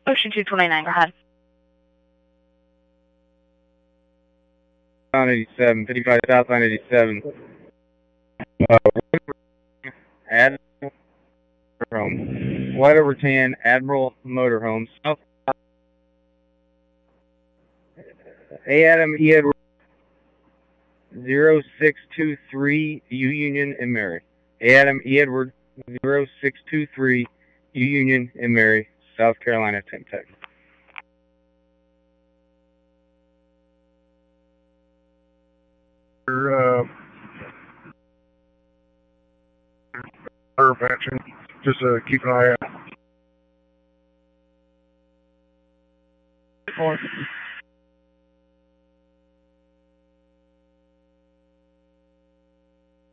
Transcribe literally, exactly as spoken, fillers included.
Ocean two twenty-nine, go ahead. Southbound eighty-seven, fifty-five southbound eighty-seven. Uh, Admiral Motorhome. White over tan, Admiral Motorhome. South. A Adam E Edward zero six two three U Union and Mary. A Adam E Edward zero six two three U Union and Mary, South Carolina, ten tech. Uh, intervention. Just uh, keep an eye out.